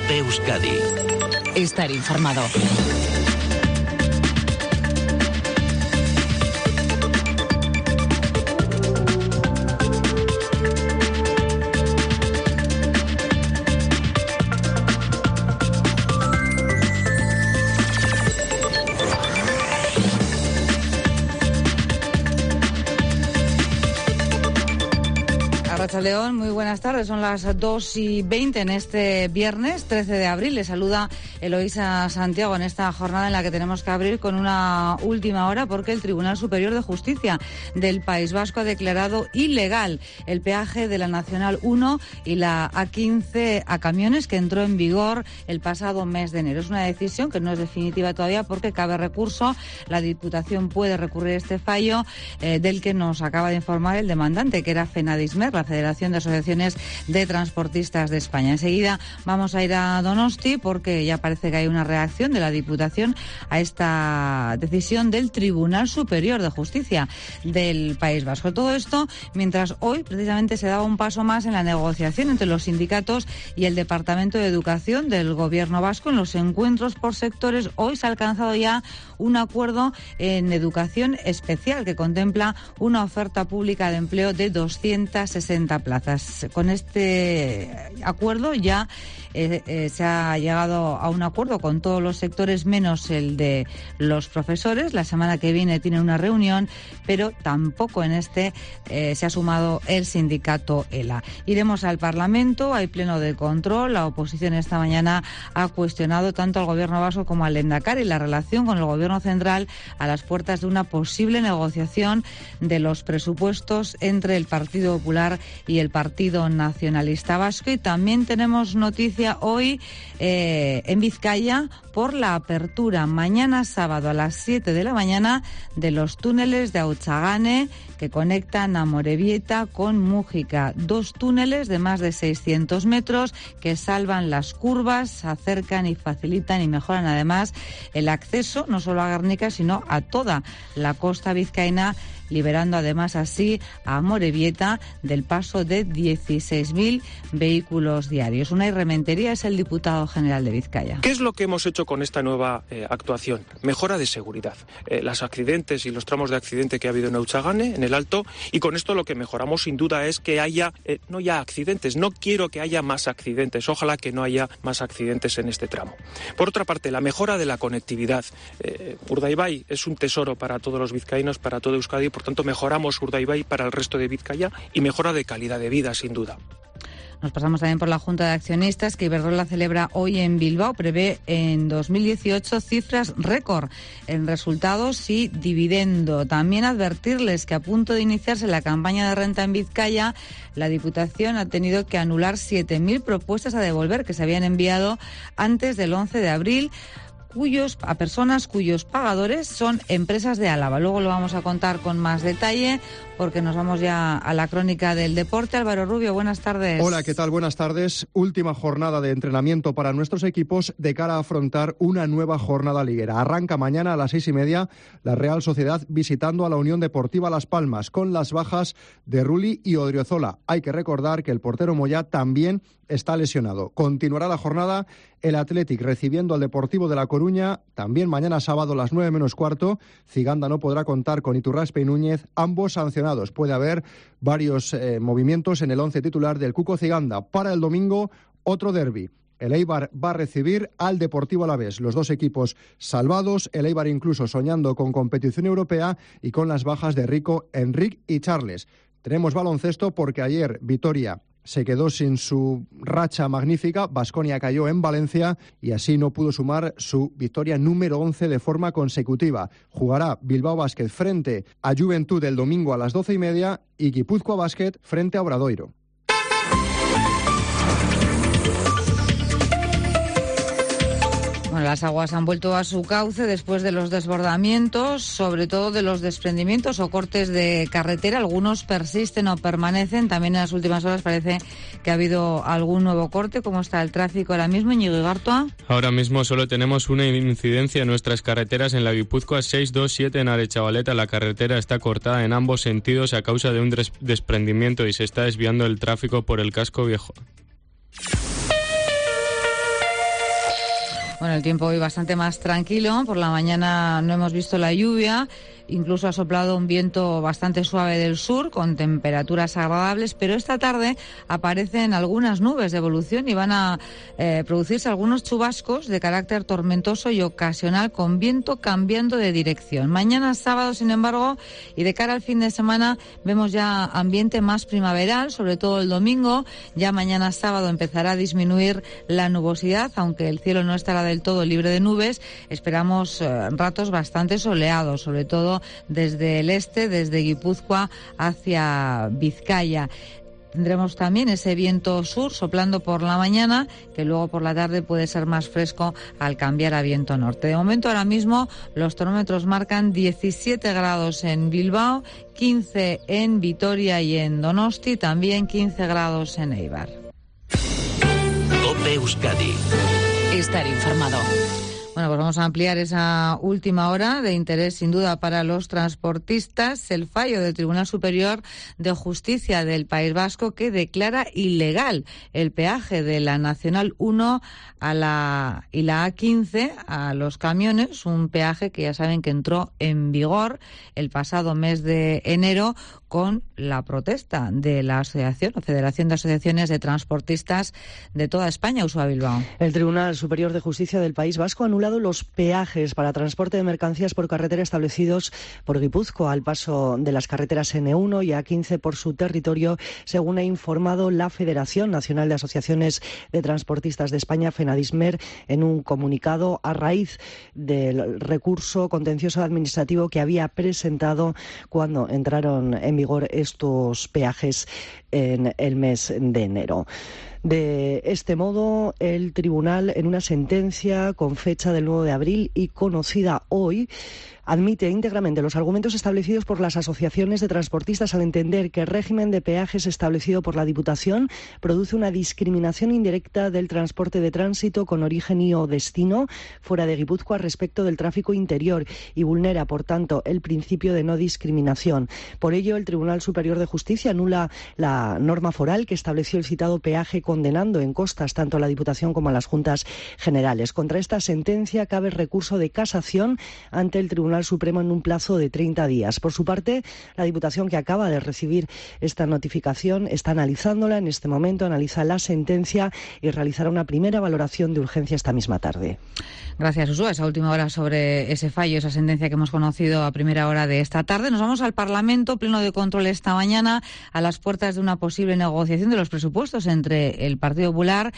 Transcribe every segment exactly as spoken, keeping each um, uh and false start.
Cope Euskadi. Estar informado. León, muy buenas tardes, son las dos y veinte en este viernes trece de abril. Les saluda Eloísa Santiago en esta jornada en la que tenemos que abrir con una última hora porque el Tribunal Superior de Justicia del País Vasco ha declarado ilegal el peaje de la Nacional uno y la A quince a camiones que entró en vigor el pasado mes de enero. Es una decisión que no es definitiva todavía porque cabe recurso. La Diputación puede recurrir este fallo eh, del que nos acaba de informar el demandante, que era FENADISMER, la Federación de Asociaciones de Transportistas de España. Enseguida vamos a ir a Donosti porque ya parece que hay una reacción de la Diputación a esta decisión del Tribunal Superior de Justicia del País Vasco. Todo esto mientras hoy precisamente se daba un paso más en la negociación entre los sindicatos y el Departamento de Educación del Gobierno vasco en los encuentros por sectores. Hoy se ha alcanzado ya un acuerdo en educación especial que contempla una oferta pública de empleo de doscientas sesenta plazas. Con este acuerdo ya eh, eh, se ha llegado a un acuerdo con todos los sectores menos el de los profesores. La semana que viene tiene una reunión, pero tampoco en este eh, se ha sumado el sindicato ELA. Iremos al Parlamento, hay pleno de control. La oposición esta mañana ha cuestionado tanto al Gobierno vasco como al Lehendakari la relación con el Gobierno central a las puertas de una posible negociación de los presupuestos entre el Partido Popular y el Partido Nacionalista Vasco. Y también tenemos noticia hoy eh, en Vizcaya por la apertura mañana sábado a las siete de la mañana de los túneles de Autxagane que conectan a Amorebieta con Mújica. Dos túneles de más de seiscientos metros que salvan las curvas, acercan y facilitan y mejoran además el acceso no solo a Guernica sino a toda la costa vizcaína, liberando además así a Amorebieta del paso de dieciséis mil vehículos diarios. Unai Rementería es el diputado general de Vizcaya. ¿Qué es lo que hemos hecho con esta nueva eh, actuación? Mejora de seguridad. Eh, los accidentes y los tramos de accidente que ha habido en Autxagane, en el Alto, y con esto lo que mejoramos sin duda es que haya, eh, no ya accidentes, no quiero que haya más accidentes, ojalá que no haya más accidentes en este tramo. Por otra parte, la mejora de la conectividad. Eh, Urdaibai es un tesoro para todos los vizcaínos, para todo Euskadi. Por tanto, mejoramos Urdaibai para el resto de Vizcaya y mejora de calidad de vida, sin duda. Nos pasamos también por la Junta de Accionistas que Iberdrola celebra hoy en Bilbao. Prevé en dos mil dieciocho cifras récord en resultados y dividendo. También advertirles que a punto de iniciarse la campaña de renta en Vizcaya, la Diputación ha tenido que anular siete mil propuestas a devolver que se habían enviado antes del once de abril. Cuyos, a personas cuyos pagadores son empresas de Álava. Luego lo vamos a contar con más detalle porque nos vamos ya a la crónica del deporte. Álvaro Rubio, buenas tardes. Hola, ¿qué tal? Buenas tardes. Última jornada de entrenamiento para nuestros equipos de cara a afrontar una nueva jornada liguera. Arranca mañana a las seis y media la Real Sociedad visitando a la Unión Deportiva Las Palmas con las bajas de Rulli y Odriozola. Hay que recordar que el portero Moyá también está lesionado. Continuará la jornada el Athletic recibiendo al Deportivo de La Coruña. También mañana sábado a las nueve menos cuarto. Ciganda no podrá contar con Iturraspe y Núñez, ambos sancionados. Puede haber varios eh, movimientos en el once titular del Cuco Ciganda. Para el domingo, otro derbi. El Eibar va a recibir al Deportivo Alavés. Los dos equipos salvados, el Eibar incluso soñando con competición europea y con las bajas de Rico, Enric y Charles. Tenemos baloncesto porque ayer Vitoria se quedó sin su racha magnífica, Baskonia cayó en Valencia y así no pudo sumar su victoria número once de forma consecutiva. Jugará Bilbao Basket frente a Juventud el domingo a las doce y media y Guipúzcoa Basket frente a Obradoiro. Bueno, las aguas han vuelto a su cauce después de los desbordamientos, sobre todo de los desprendimientos o cortes de carretera. Algunos persisten o permanecen. También en las últimas horas parece que ha habido algún nuevo corte. ¿Cómo está el tráfico ahora mismo, Íñigo Igartua? Ahora mismo solo tenemos una incidencia en nuestras carreteras. En la Guipúzcoa seiscientos veintisiete en Arechavaleta la carretera está cortada en ambos sentidos a causa de un des- desprendimiento y se está desviando el tráfico por el casco viejo. Bueno, el tiempo hoy bastante más tranquilo. Por la mañana no hemos visto la lluvia. Incluso ha soplado un viento bastante suave del sur con temperaturas agradables, pero esta tarde aparecen algunas nubes de evolución y van a eh, producirse algunos chubascos de carácter tormentoso y ocasional con viento cambiando de dirección. Mañana sábado, sin embargo, y de cara al fin de semana, vemos ya ambiente más primaveral, sobre todo el domingo. Ya mañana sábado empezará a disminuir la nubosidad, aunque el cielo no estará del todo libre de nubes. Esperamos eh, ratos bastante soleados, sobre todo desde el este, desde Guipúzcoa hacia Vizcaya. Tendremos también ese viento sur soplando por la mañana, que luego por la tarde puede ser más fresco al cambiar a viento norte. De momento, ahora mismo, los termómetros marcan diecisiete grados en Bilbao, quince en Vitoria y en Donosti, también quince grados en Eibar. COPE Euskadi. Estar informado. Bueno, pues vamos a ampliar esa última hora de interés sin duda para los transportistas. El fallo del Tribunal Superior de Justicia del País Vasco que declara ilegal el peaje de la Nacional uno a la, y la A quince a los camiones, un peaje que ya saben que entró en vigor el pasado mes de enero con la protesta de la Asociación, la Federación de Asociaciones de Transportistas de toda España, Ursula Bilbao. El Tribunal Superior de Justicia del País Vasco ha anulado los peajes para transporte de mercancías por carretera establecidos por Guipúzcoa al paso de las carreteras ene uno y A quince por su territorio, según ha informado la Federación Nacional de Asociaciones de Transportistas de España, FENADISMER, en un comunicado a raíz del recurso contencioso administrativo que había presentado cuando entraron en vigor estos peajes en el mes de enero. De este modo, el tribunal, en una sentencia con fecha del nueve de abril y conocida hoy, admite íntegramente los argumentos establecidos por las asociaciones de transportistas al entender que el régimen de peajes establecido por la Diputación produce una discriminación indirecta del transporte de tránsito con origen y o destino fuera de Guipúzcoa respecto del tráfico interior y vulnera, por tanto, el principio de no discriminación. Por ello, el Tribunal Superior de Justicia anula la norma foral que estableció el citado peaje, condenando en costas tanto a la Diputación como a las Juntas Generales. Contra esta sentencia cabe recurso de casación ante el Tribunal Supremo en un plazo de treinta días. Por su parte, la Diputación, que acaba de recibir esta notificación, está analizándola en este momento, analiza la sentencia y realizará una primera valoración de urgencia esta misma tarde. Gracias, Ursula. Esa última hora sobre ese fallo, esa sentencia que hemos conocido a primera hora de esta tarde. Nos vamos al Parlamento, pleno de control esta mañana, a las puertas de una posible negociación de los presupuestos entre el Partido Popular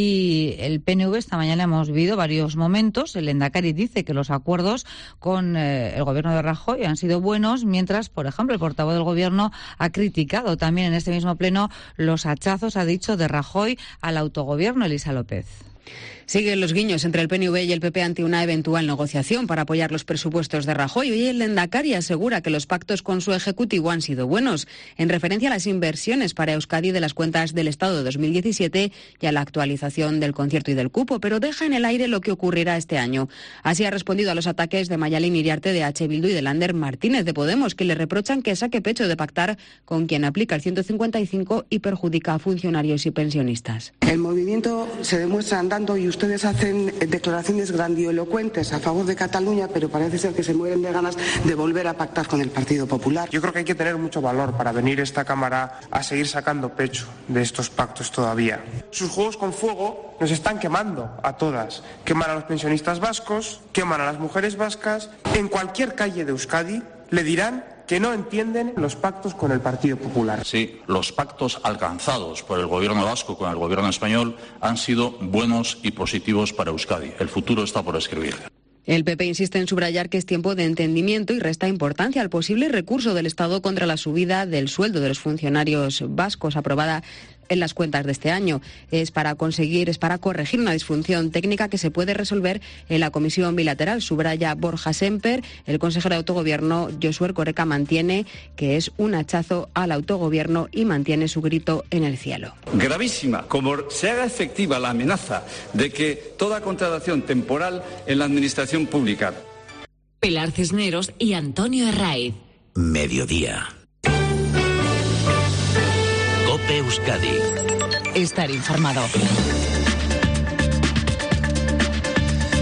y el P N V. Esta mañana hemos vivido varios momentos. El Lehendakari dice que los acuerdos con eh, el gobierno de Rajoy han sido buenos, mientras, por ejemplo, el portavoz del gobierno ha criticado también en este mismo pleno los hachazos, ha dicho, de Rajoy al autogobierno. Elisa López. Siguen los guiños entre el P N V y el P P ante una eventual negociación para apoyar los presupuestos de Rajoy. Hoy el Lehendakari asegura que los pactos con su ejecutivo han sido buenos, en referencia a las inversiones para Euskadi de las cuentas del Estado de dos mil diecisiete y a la actualización del concierto y del cupo, pero deja en el aire lo que ocurrirá este año. Así ha respondido a los ataques de Mayalen Iriarte de H. Bildu y de Lander Martínez de Podemos, que le reprochan que saque pecho de pactar con quien aplica el ciento cincuenta y cinco y perjudica a funcionarios y pensionistas. El movimiento se demuestra andando y ustedes hacen declaraciones grandilocuentes a favor de Cataluña, pero parece ser que se mueren de ganas de volver a pactar con el Partido Popular. Yo creo que hay que tener mucho valor para venir a esta Cámara a seguir sacando pecho de estos pactos todavía. Sus juegos con fuego nos están quemando a todas. Queman a los pensionistas vascos, queman a las mujeres vascas. En cualquier calle de Euskadi le dirán que no entienden los pactos con el Partido Popular. Sí, los pactos alcanzados por el gobierno vasco con el gobierno español han sido buenos y positivos para Euskadi. El futuro está por escribir. El P P insiste en subrayar que es tiempo de entendimiento y resta importancia al posible recurso del Estado contra la subida del sueldo de los funcionarios vascos aprobada en las cuentas de este año. Es para conseguir, es para corregir una disfunción técnica que se puede resolver en la comisión bilateral. Subraya Borja Semper. El consejero de Autogobierno, Josué Erkoreka, mantiene que es un hachazo al autogobierno y mantiene su grito en el cielo. Gravísima, como se haga efectiva la amenaza de que toda contratación temporal en la administración pública. Pilar Cisneros y Antonio Herraiz. Mediodía. COPE Euskadi. Estar informado.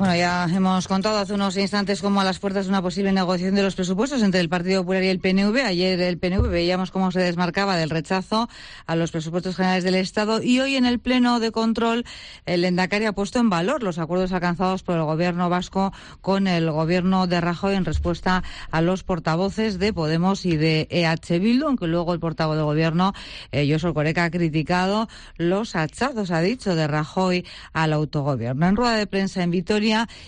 Bueno, ya hemos contado hace unos instantes cómo a las puertas de una posible negociación de los presupuestos entre el Partido Popular y el P N V. Ayer el P N V veíamos cómo se desmarcaba del rechazo a los presupuestos generales del Estado y hoy en el Pleno de Control el Lehendakari ha puesto en valor los acuerdos alcanzados por el Gobierno vasco con el Gobierno de Rajoy en respuesta a los portavoces de Podemos y de E H Bildu, aunque luego el portavoz del Gobierno, eh, Josu Erkoreka, ha criticado los hachazos, ha dicho, de Rajoy al autogobierno. En rueda de prensa en Vitoria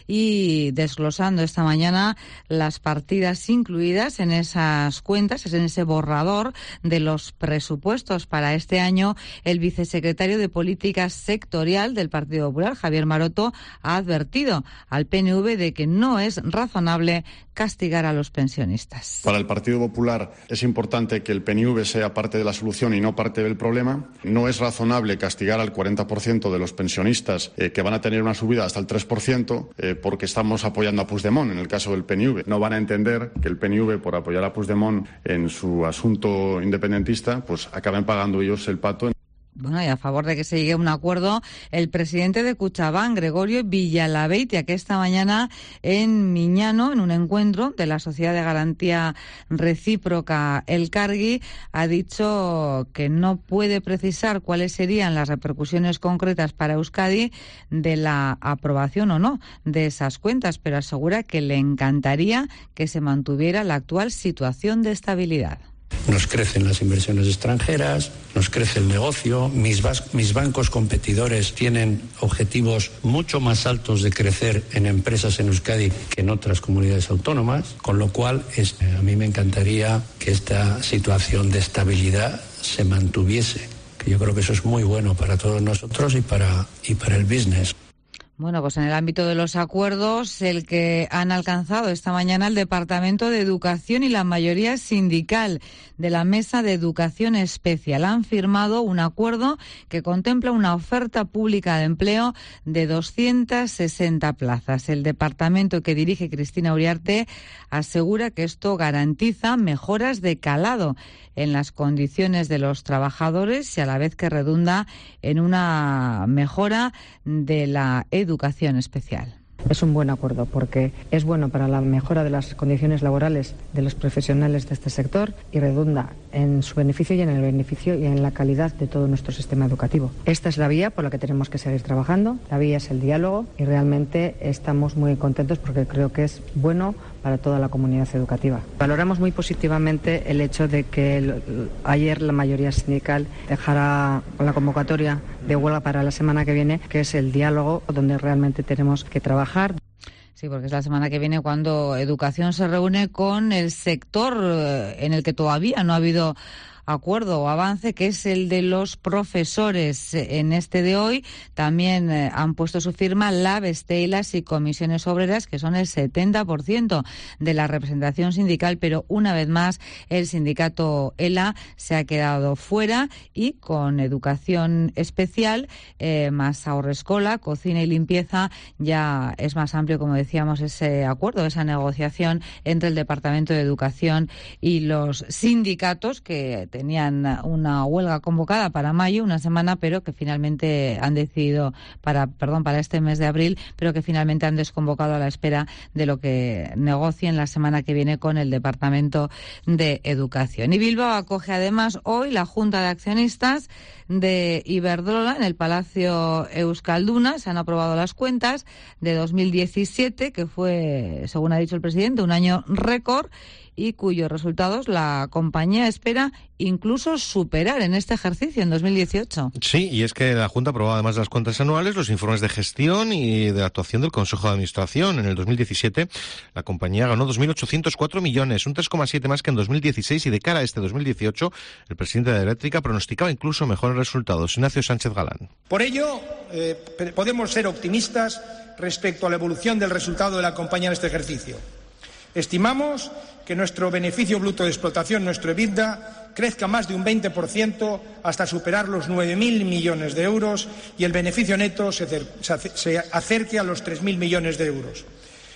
y desglosando esta mañana las partidas incluidas en esas cuentas, en ese borrador de los presupuestos para este año, el vicesecretario de Política Sectorial del Partido Popular, Javier Maroto, ha advertido al P N V de que no es razonable castigar a los pensionistas. Para el Partido Popular es importante que el P N V sea parte de la solución y no parte del problema. No es razonable castigar al cuarenta por ciento de los pensionistas eh, que van a tener una subida hasta el tres por ciento eh, porque estamos apoyando a Puigdemont en el caso del P N V. No van a entender que el P N V, por apoyar a Puigdemont en su asunto independentista, pues acaben pagando ellos el pato. Bueno, y a favor de que se llegue a un acuerdo, el presidente de Kutxabank, Gregorio Villalabeitia, que esta mañana en Miñano, en un encuentro de la Sociedad de Garantía Recíproca Elkargi, ha dicho que no puede precisar cuáles serían las repercusiones concretas para Euskadi de la aprobación o no de esas cuentas, pero asegura que le encantaría que se mantuviera la actual situación de estabilidad. Nos crecen las inversiones extranjeras, nos crece el negocio, mis, bas- mis bancos competidores tienen objetivos mucho más altos de crecer en empresas en Euskadi que en otras comunidades autónomas, con lo cual es, a mí me encantaría que esta situación de estabilidad se mantuviese, que yo creo que eso es muy bueno para todos nosotros y para, y para el business. Bueno, pues en el ámbito de los acuerdos, el que han alcanzado esta mañana el Departamento de Educación y la mayoría sindical de la Mesa de Educación Especial han firmado un acuerdo que contempla una oferta pública de empleo de doscientas sesenta plazas. El departamento que dirige Cristina Uriarte asegura que esto garantiza mejoras de calado en las condiciones de los trabajadores y a la vez que redunda en una mejora de la educación especial. Es un buen acuerdo porque es bueno para la mejora de las condiciones laborales de los profesionales de este sector y redunda en su beneficio y en el beneficio y en la calidad de todo nuestro sistema educativo. Esta es la vía por la que tenemos que seguir trabajando. La vía es el diálogo y realmente estamos muy contentos porque creo que es bueno para toda la comunidad educativa. Valoramos muy positivamente el hecho de que el, ayer la mayoría sindical dejara la convocatoria de huelga para la semana que viene, que es el diálogo donde realmente tenemos que trabajar. Sí, porque es la semana que viene cuando Educación se reúne con el sector en el que todavía no ha habido acuerdo o avance, que es el de los profesores. En este de hoy también eh, han puesto su firma Lab, Steilas y Comisiones Obreras, que son el setenta por ciento de la representación sindical, pero una vez más el sindicato ELA se ha quedado fuera y con Educación Especial, eh, más Haurreskolak, Cocina y Limpieza, ya es más amplio, como decíamos, ese acuerdo, esa negociación entre el Departamento de Educación y los sindicatos que tenían una huelga convocada para mayo, una semana, pero que finalmente han decidido para, perdón, para este mes de abril, pero que finalmente han desconvocado a la espera de lo que negocien la semana que viene con el Departamento de Educación. Y Bilbao acoge además hoy la Junta de Accionistas de Iberdrola en el Palacio Euskalduna. Se han aprobado las cuentas de dos mil diecisiete, que fue, según ha dicho el presidente, un año récord y cuyos resultados la compañía espera incluso superar en este ejercicio, en dos mil dieciocho. Sí, y es que la Junta aprobó además de las cuentas anuales los informes de gestión y de actuación del Consejo de Administración. En el dos mil diecisiete la compañía ganó dos mil ochocientos cuatro millones, un tres coma siete más que en dos mil dieciséis, y de cara a este dos mil dieciocho el presidente de Eléctrica pronosticaba incluso mejores resultados. Ignacio Sánchez Galán. Por ello, eh, podemos ser optimistas respecto a la evolución del resultado de la compañía en este ejercicio. Estimamos que nuestro beneficio bruto de explotación, nuestro EBITDA, crezca más de un veinte por ciento hasta superar los nueve mil millones de euros y el beneficio neto se, se acerque a los tres mil millones de euros.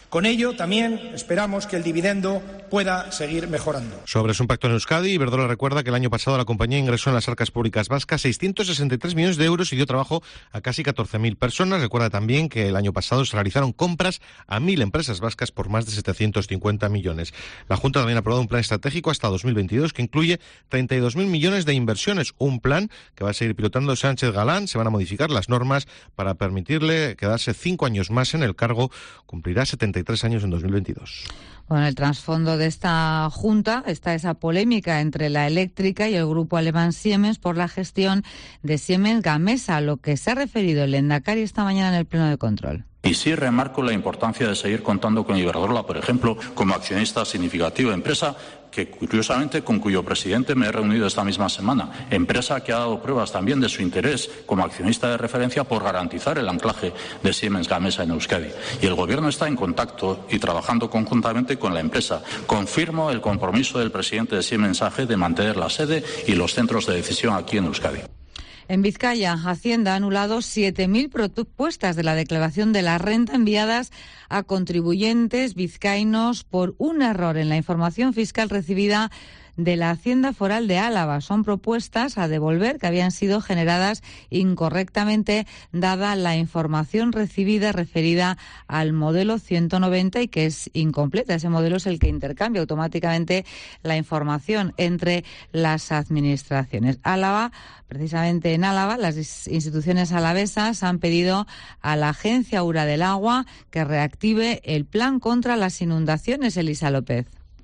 Con ello, también esperamos que el dividendo pueda seguir mejorando. Sobre su impacto en Euskadi, Iberdrola recuerda que el año pasado la compañía ingresó en las arcas públicas vascas seiscientos sesenta y tres millones de euros y dio trabajo a casi catorce mil personas. Recuerda también que el año pasado se realizaron compras a mil empresas vascas por más de setecientos cincuenta millones. La Junta también ha aprobado un plan estratégico hasta dos mil veintidós que incluye treinta y dos mil millones de inversiones. Un plan que va a seguir pilotando Sánchez Galán. Se van a modificar las normas para permitirle quedarse cinco años más en el cargo. Cumplirá setenta y tres años en dos mil veintidós. Bueno, en el trasfondo de esta junta está esa polémica entre la eléctrica y el grupo alemán Siemens por la gestión de Siemens Gamesa, a lo que se ha referido el Lehendakari esta mañana en el Pleno de Control. Y sí remarco la importancia de seguir contando con Iberdrola, por ejemplo, como accionista significativo, empresa que, curiosamente, con cuyo presidente me he reunido esta misma semana, empresa que ha dado pruebas también de su interés como accionista de referencia por garantizar el anclaje de Siemens Gamesa en Euskadi. Y el Gobierno está en contacto y trabajando conjuntamente con la empresa. Confirmo el compromiso del presidente de Siemens A G de mantener la sede y los centros de decisión aquí en Euskadi. En Vizcaya, Hacienda ha anulado siete mil propuestas de la declaración de la renta enviadas a contribuyentes vizcaínos por un error en la información fiscal recibida de la Hacienda Foral de Álava. Son propuestas a devolver que habían sido generadas incorrectamente dada la información recibida referida al modelo ciento noventa y que es incompleta. Ese modelo es el que intercambia automáticamente la información entre las administraciones. Álava, precisamente en Álava, las instituciones alavesas han pedido a la Agencia Ura del Agua que reactive el plan contra las inundaciones. Elisa López.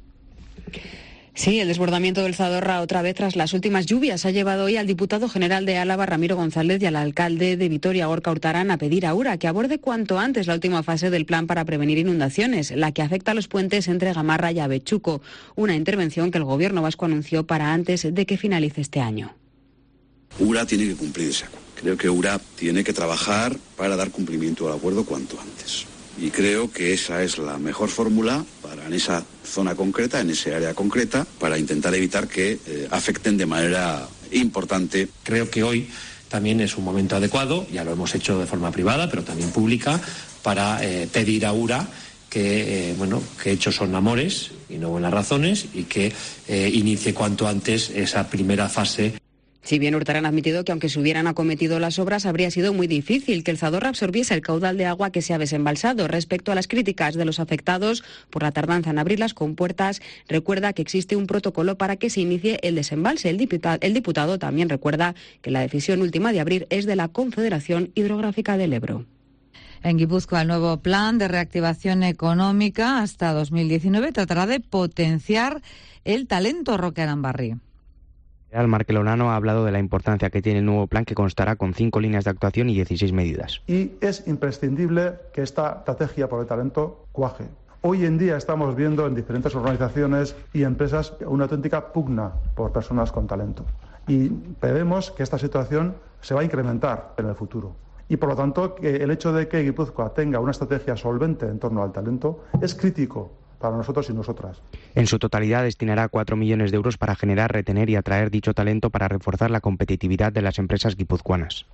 Sí, el desbordamiento del Zadorra otra vez tras las últimas lluvias ha llevado hoy al diputado general de Álava, Ramiro González, y al alcalde de Vitoria, Gorka Hurtarán, a pedir a Ura que aborde cuanto antes la última fase del plan para prevenir inundaciones, la que afecta a los puentes entre Gamarra y Avechuco, una intervención que el gobierno vasco anunció para antes de que finalice este año. Ura tiene que cumplirse. Creo que Ura tiene que trabajar para dar cumplimiento al acuerdo cuanto antes. Y creo que esa es la mejor fórmula para en esa zona concreta, en ese área concreta, para intentar evitar que eh, afecten de manera importante. Creo que hoy también es un momento adecuado, ya lo hemos hecho de forma privada, pero también pública, para eh, pedir a Ura que, eh, bueno, que hechos son amores y no buenas razones y que eh, inicie cuanto antes esa primera fase. Si bien Hurtarán ha admitido que aunque se hubieran acometido las obras, habría sido muy difícil que el Zadorra absorbiese el caudal de agua que se ha desembalsado. Respecto a las críticas de los afectados por la tardanza en abrir las compuertas, recuerda que existe un protocolo para que se inicie el desembalse. El diputado, el diputado también recuerda que la decisión última de abrir es de la Confederación Hidrográfica del Ebro. En Guipúzcoa, el nuevo plan de reactivación económica hasta dos mil diecinueve tratará de potenciar el talento. Roque Arambarri. El markelonano ha hablado de la importancia que tiene el nuevo plan, que constará con cinco líneas de actuación y dieciséis medidas. Y es imprescindible que esta estrategia por el talento cuaje. Hoy en día estamos viendo en diferentes organizaciones y empresas una auténtica pugna por personas con talento. Y prevemos que esta situación se va a incrementar en el futuro. Y por lo tanto, que el hecho de que Guipúzcoa tenga una estrategia solvente en torno al talento es crítico para nosotros y nosotras. En su totalidad destinará cuatro millones de euros para generar, retener y atraer dicho talento para reforzar la competitividad de las empresas guipuzcoanas.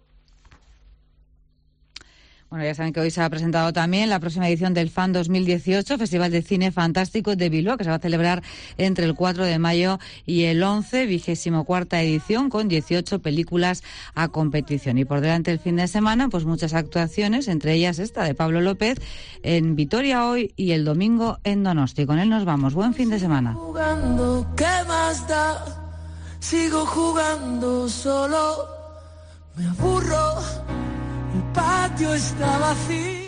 Bueno, ya saben que hoy se ha presentado también la próxima edición del FAN dos mil dieciocho, Festival de Cine Fantástico de Bilbao, que se va a celebrar entre el cuatro de mayo y el once, vigésimo cuarta edición, con dieciocho películas a competición. Y por delante el fin de semana, pues muchas actuaciones, entre ellas esta de Pablo López en Vitoria hoy y el domingo en Donosti. Con él nos vamos. Buen fin de semana. Jugando, ¿qué más da? Sigo jugando solo, me aburro. El patio está vacío.